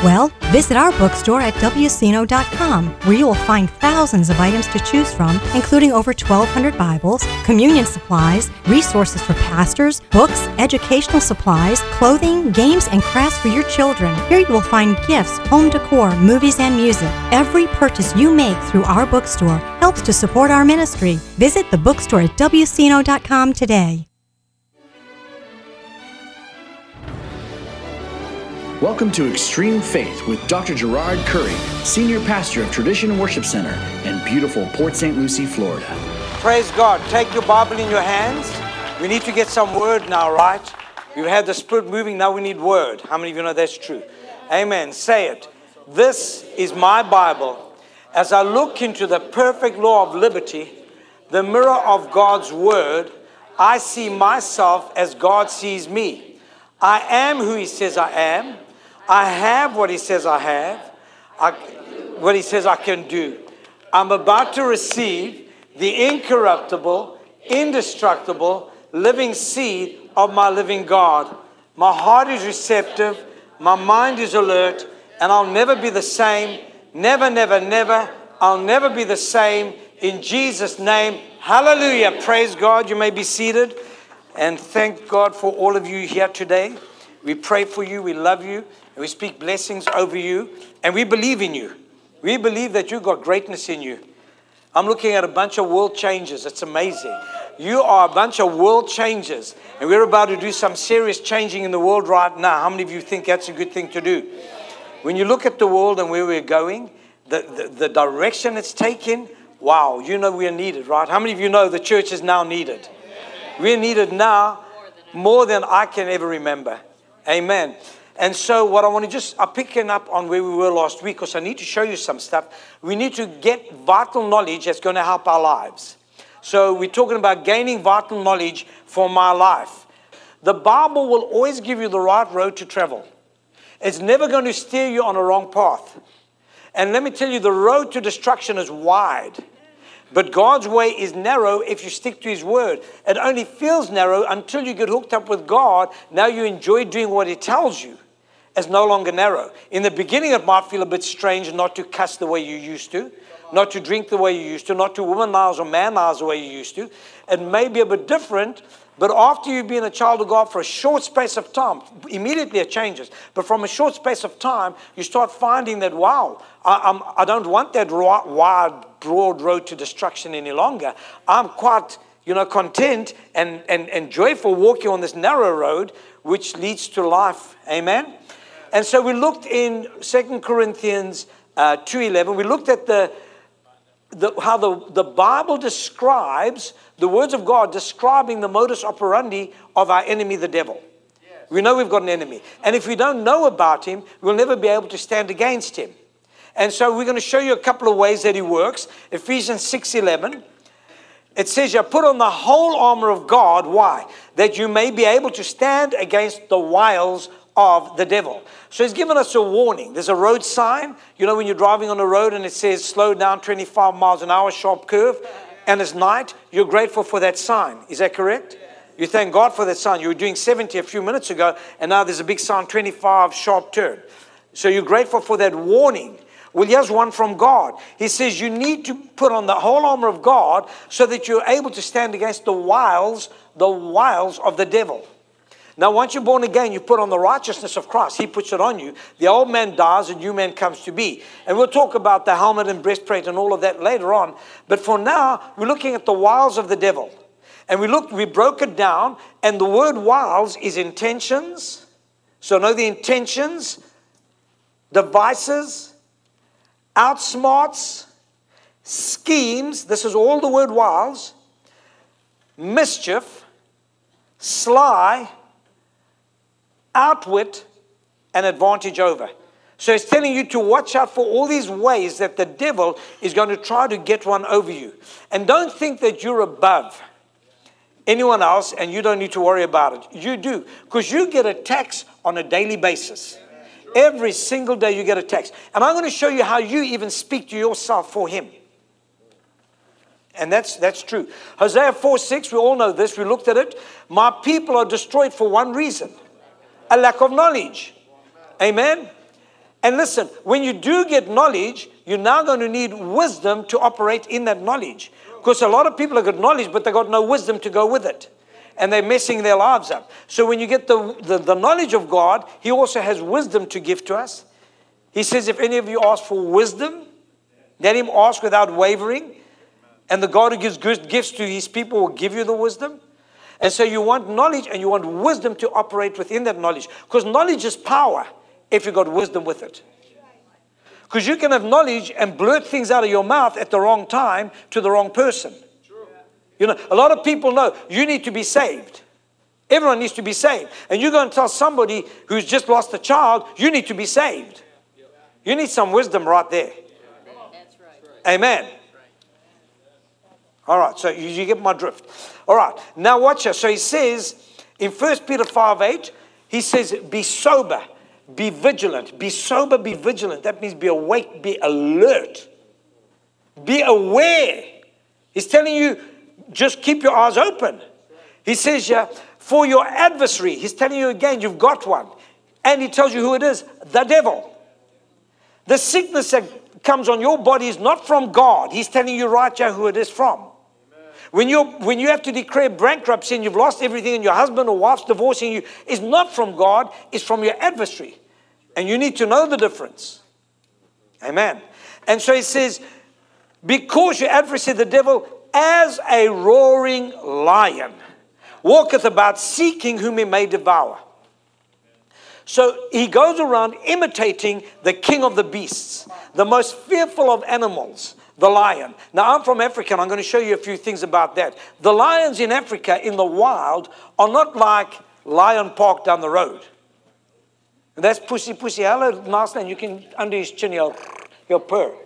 Well, visit our bookstore at WCNO.com, where you will find thousands of items to choose from, including over 1,200 Bibles, communion supplies, resources for pastors, books, educational supplies, clothing, games, and crafts for your children. Here you will find gifts, home decor, movies, and music. Every purchase you make through our bookstore helps to support our ministry. Visit the bookstore at WCNO.com today. Welcome to Extreme Faith with Dr. Gerard Curry, Senior Pastor of Tradition Worship Center in beautiful Port St. Lucie, Florida. Praise God. Take your Bible in your hands. We need to get some word now, right? We've had the Spirit moving, now we need word. How many of you know that's true? Amen. Say it. This is my Bible. As I look into the perfect law of liberty, the mirror of God's word, I see myself as God sees me. I am who He says I am. I have what He says I have, what He says I can do. I'm about to receive the incorruptible, indestructible, living seed of my living God. My heart is receptive, my mind is alert, and I'll never be the same. Never, never, never. I'll never be the same. In Jesus' name, hallelujah. Praise God. You may be seated. And thank God for all of you here today. We pray for you. We love you. And we speak blessings over you. And we believe in you. We believe that you've got greatness in you. I'm looking at a bunch of world changers. It's amazing. You are a bunch of world changers. And we're about to do some serious changing in the world right now. How many of you think that's a good thing to do? When you look at the world and where we're going, the direction it's taking, wow, you know we are needed, right? How many of you know the church is now needed? We're needed now more than I can ever remember. Amen. And so what I want to I'm picking up on where we were last week because I need to show you some stuff. We need to get vital knowledge that's going to help our lives. So we're talking about gaining vital knowledge for my life. The Bible will always give you the right road to travel. It's never going to steer you on a wrong path. And let me tell you, the road to destruction is wide. But God's way is narrow if you stick to His word. It only feels narrow until you get hooked up with God. Now you enjoy doing what He tells you. It's no longer narrow. In the beginning, it might feel a bit strange not to cuss the way you used to, not to drink the way you used to, not to womanize or manize the way you used to. It may be a bit different, but after you've been a child of God for a short space of time, immediately it changes. But from a short space of time, you start finding that, wow, I don't want that wide, broad road to destruction any longer. I'm quite, content and joyful walking on this narrow road, which leads to life. Amen? And so we looked in 2 Corinthians 2:11. We looked at how the Bible describes, the words of God describing the modus operandi of our enemy, the devil. Yes. We know we've got an enemy. And if we don't know about him, we'll never be able to stand against him. And so we're going to show you a couple of ways that he works. Ephesians 6:11. It says, you put on the whole armor of God. Why? That you may be able to stand against the wiles of the devil. So he's given us a warning. There's a road sign. You know when you're driving on a road and it says slow down 25 miles an hour, sharp curve, and it's night, you're grateful for that sign. Is that correct? You thank God for that sign. You were doing 70 a few minutes ago and now there's a big sign, 25 sharp turn. So you're grateful for that warning. Well, here's one from God. He says you need to put on the whole armor of God so that you're able to stand against the wiles of the devil. Now, once you're born again, you put on the righteousness of Christ. He puts it on you. The old man dies, a new man comes to be. And we'll talk about the helmet and breastplate and all of that later on. But for now, we're looking at the wiles of the devil. And we broke it down, and the word wiles is intentions. So know the intentions, devices, outsmarts, schemes. This is all the word wiles. Mischief, sly, outwit, and advantage over. So it's telling you to watch out for all these ways that the devil is going to try to get one over you. And don't think that you're above anyone else and you don't need to worry about it. You do, because you get attacks on a daily basis. Every single day you get attacks. And I'm going to show you how you even speak to yourself for him. And that's true. Hosea 4:6, we all know this. We looked at it. My people are destroyed for one reason. A lack of knowledge. Amen. And listen, when you do get knowledge, you're now going to need wisdom to operate in that knowledge. Because a lot of people have got knowledge, but they got no wisdom to go with it. And they're messing their lives up. So when you get the knowledge of God, He also has wisdom to give to us. He says, if any of you ask for wisdom, let him ask without wavering. And the God who gives good gifts to His people will give you the wisdom. And so you want knowledge and you want wisdom to operate within that knowledge. Because knowledge is power if you've got wisdom with it. Because you can have knowledge and blurt things out of your mouth at the wrong time to the wrong person. You know, a lot of people know you need to be saved. Everyone needs to be saved. And you're going to tell somebody who's just lost a child, you need to be saved. You need some wisdom right there. Amen. All right, so you get my drift. All right, now watch this. So he says in 1 Peter 5:8, he says, be sober, be vigilant. Be sober, be vigilant. That means be awake, be alert. Be aware. He's telling you, just keep your eyes open. He says, yeah, for your adversary. He's telling you again, you've got one. And he tells you who it is, the devil. The sickness that comes on your body is not from God. He's telling you right here who it is from. When you have to declare bankruptcy and you've lost everything and your husband or wife's divorcing you, it's not from God, it's from your adversary. And you need to know the difference. Amen. And so he says, because your adversary, the devil, as a roaring lion, walketh about seeking whom he may devour. So he goes around imitating the king of the beasts, the most fearful of animals, the lion. Now, I'm from Africa, and I'm going to show you a few things about that. The lions in Africa, in the wild, are not like Lion Park down the road. And that's pussy. Hello, nice man. You can, under his chin, he'll purr.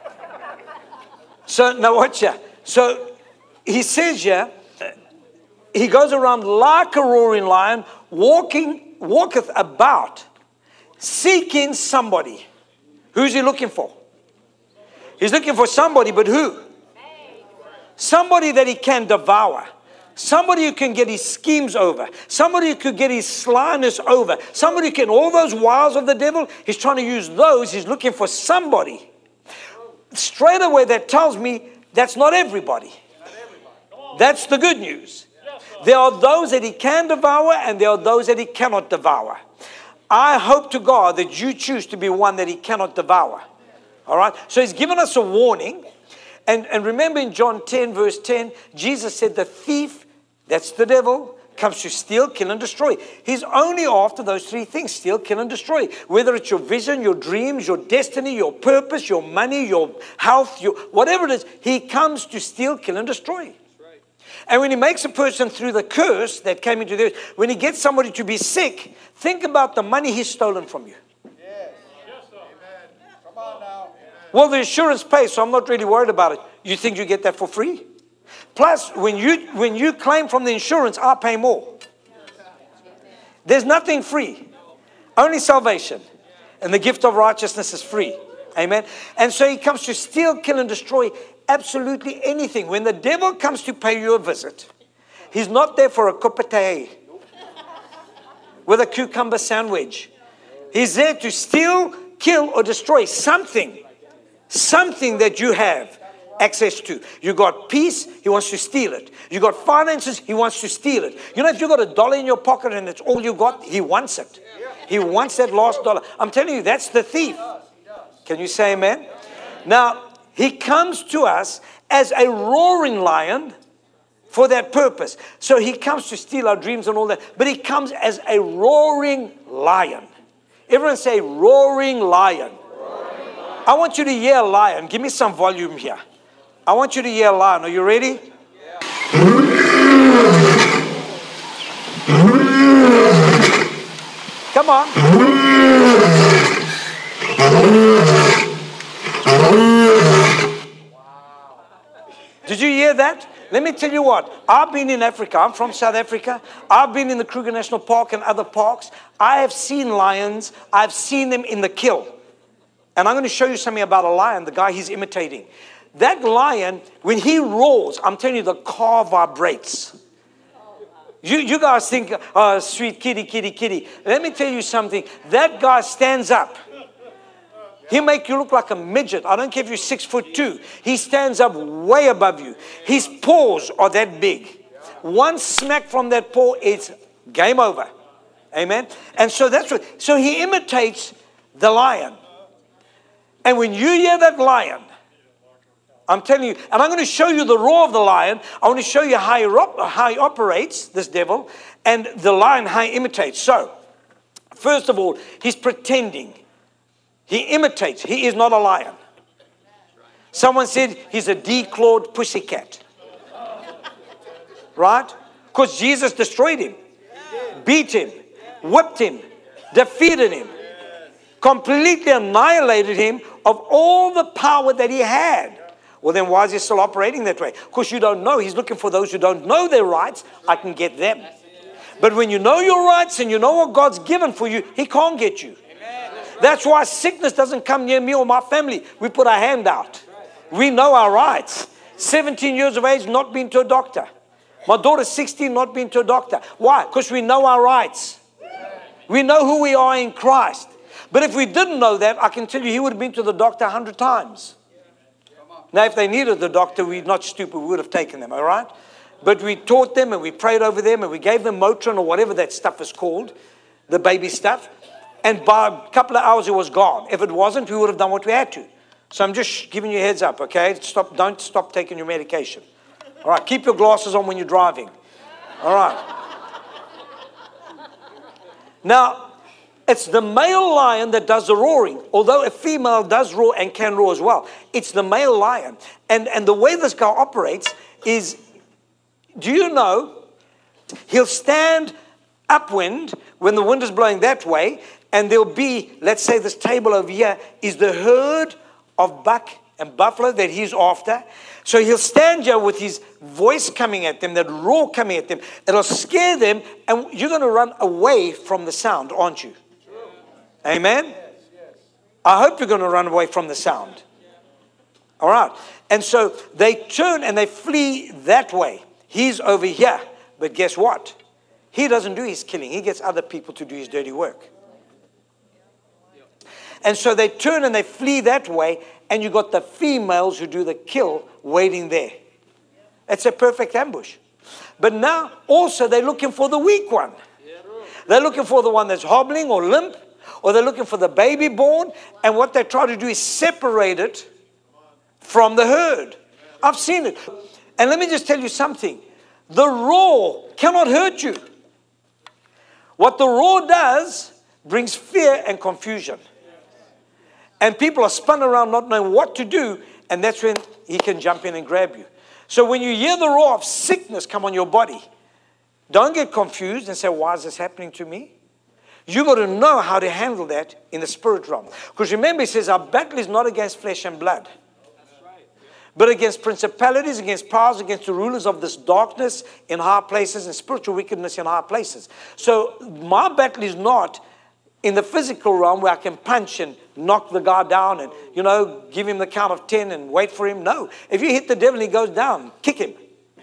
So, now watch here. So, he says here, he goes around like a roaring lion, walketh about, seeking somebody. Who's he looking for? He's looking for somebody, but who? Somebody that he can devour. Somebody who can get his schemes over. Somebody who could get his slyness over. Somebody who can, all those wiles of the devil, he's trying to use those. He's looking for somebody. Straight away, that tells me that's not everybody. That's the good news. There are those that he can devour and there are those that he cannot devour. I hope to God that you choose to be one that he cannot devour. All right. So he's given us a warning. And remember in John 10 verse 10, Jesus said the thief, that's the devil, comes to steal, kill, and destroy. He's only after those three things: steal, kill, and destroy. Whether it's your vision, your dreams, your destiny, your purpose, your money, your health, whatever it is, he comes to steal, kill, and destroy. And when he makes a person through the curse that came into the earth, when he gets somebody to be sick, think about the money he's stolen from you. Well, the insurance pays, so I'm not really worried about it. You think you get that for free? Plus, when you claim from the insurance, I pay more. There's nothing free. Only salvation. And the gift of righteousness is free. Amen. And so he comes to steal, kill, and destroy absolutely anything. When the devil comes to pay you a visit, he's not there for a cup of tea with a cucumber sandwich. He's there to steal, kill, or destroy something that you have access to. You got peace, he wants to steal it. You got finances, he wants to steal it. You know, if you got $1 in your pocket and it's all you got, he wants it. He wants that last dollar. I'm telling you, that's the thief. Can you say amen? Now, he comes to us as a roaring lion for that purpose. So he comes to steal our dreams and all that. But he comes as a roaring lion. Everyone say roaring lion. I want you to yell lion. Give me some volume here. I want you to yell lion. Are you ready? Come on. Did you hear that? Let me tell you what. I've been in Africa. I'm from South Africa. I've been in the Kruger National Park and other parks. I have seen lions. I've seen them in the kill. And I'm going to show you something about a lion, the guy he's imitating. That lion, when he roars, I'm telling you, the car vibrates. You guys think, oh, sweet kitty, kitty, kitty. Let me tell you something. That guy stands up. He'll make you look like a midget. I don't care if you're 6'2". He stands up way above you. His paws are that big. One smack from that paw, it's game over. Amen. And so that's what. So he imitates the lion. And when you hear that lion, I'm telling you, and I'm going to show you the roar of the lion. I want to show you how he operates, this devil, and the lion how he imitates. So, first of all, he's pretending. He imitates. He is not a lion. Someone said he's a declawed pussycat. Right? Because Jesus destroyed him, beat him, whipped him, defeated him, completely annihilated him of all the power that he had. Well, then why is he still operating that way? Because you don't know. He's looking for those who don't know their rights. I can get them. But when you know your rights and you know what God's given for you, he can't get you. That's why sickness doesn't come near me or my family. We put our hand out. We know our rights. 17 years of age, not been to a doctor. My daughter's 16, not been to a doctor. Why? Because we know our rights. We know who we are in Christ. But if we didn't know that, I can tell you he would have been to the doctor 100 times. Now, if they needed the doctor, we're not stupid. We would have taken them, all right? But we taught them and we prayed over them and we gave them Motrin or whatever that stuff is called, the baby stuff. And by a couple of hours, it was gone. If it wasn't, we would have done what we had to. So I'm just giving you a heads up, okay? Don't stop taking your medication. All right, keep your glasses on when you're driving. All right. Now, it's the male lion that does the roaring. Although a female does roar and can roar as well. It's the male lion. And the way this guy operates is, do you know, he'll stand upwind when the wind is blowing that way, and there'll be, let's say this table over here is the herd of buck and buffalo that he's after. So he'll stand here with his voice coming at them, that roar coming at them. It'll scare them, and you're going to run away from the sound, aren't you? Amen? I hope you're going to run away from the sound. All right. And so they turn and they flee that way. He's over here. But guess what? He doesn't do his killing. He gets other people to do his dirty work. And so they turn and they flee that way, and you got the females who do the kill waiting there. It's a perfect ambush. But now also they're looking for the weak one. They're looking for the one that's hobbling or limp, or they're looking for the baby born, and what they try to do is separate it from the herd. I've seen it. And let me just tell you something. The roar cannot hurt you. What the roar does brings fear and confusion. And people are spun around not knowing what to do, and that's when he can jump in and grab you. So when you hear the roar of sickness come on your body, don't get confused and say, why is this happening to me? You've got to know how to handle that in the spirit realm. Because remember, he says, our battle is not against flesh and blood, but against principalities, against powers, against the rulers of this darkness in high places and spiritual wickedness in high places. So my battle is not in the physical realm where I can punch and knock the guy down and, give him the count of 10 and wait for him. No. If you hit the devil and he goes down, kick him.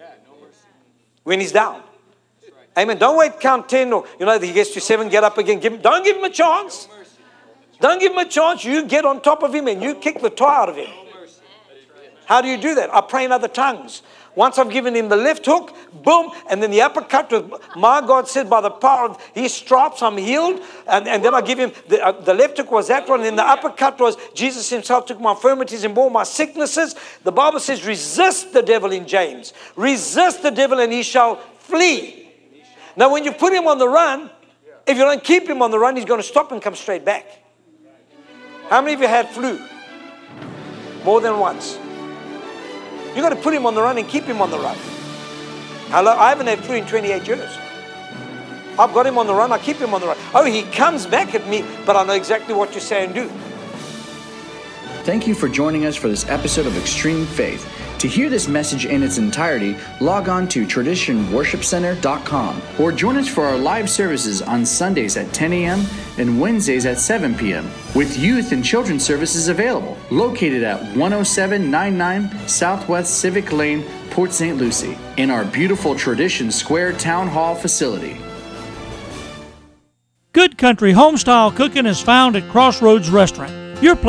When he's down. Amen. Don't wait, count 10 or, he gets to 7, get up again. Don't give him a chance. Don't give him a chance. You get on top of him and you kick the tar out of him. How do you do that? I pray in other tongues. Once I've given him the left hook, boom, and then the uppercut. My God said, by the power of his stripes, I'm healed. And then I give him, the left hook was that one, and then the uppercut was, Jesus himself took my infirmities and bore my sicknesses. The Bible says, resist the devil in James. Resist the devil and he shall flee. Now, when you put him on the run, if you don't keep him on the run, he's going to stop and come straight back. How many of you had flu? More than once. You've got to put him on the run and keep him on the run. Hello, I haven't had flu in 28 years. I've got him on the run, I keep him on the run. Oh, he comes back at me, but I know exactly what to say and do. Thank you for joining us for this episode of Extreme Faith. To hear this message in its entirety, log on to traditionworshipcenter.com or join us for our live services on Sundays at 10 a.m. and Wednesdays at 7 p.m. with youth and children's services available, located at 10799 Southwest Civic Lane, Port St. Lucie, in our beautiful Tradition Square Town Hall facility. Good Country Homestyle Cooking is found at Crossroads Restaurant. Your place